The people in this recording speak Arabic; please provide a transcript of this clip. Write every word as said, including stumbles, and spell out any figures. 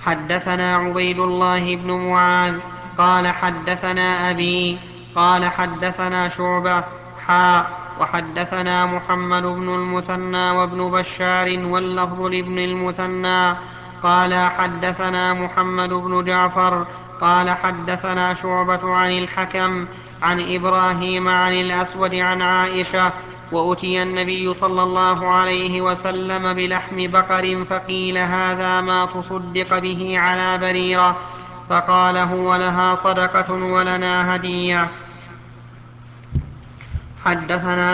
حدثنا عبيد الله بن معاذ قال حدثنا أبي قال حدثنا شعبة حاء وحدثنا محمد بن المثنى وابن بشار واللفظ لابن المثنى قال حدثنا محمد بن جعفر قال حدثنا شعبة عن الحكم عن إبراهيم عن الأسود عن عائشة وأتي النبي صلى الله عليه وسلم بلحم بقر فقيل هذا ما تصدق به على بريرة فقال هو لها صدقة ولنا هدية. حدثنا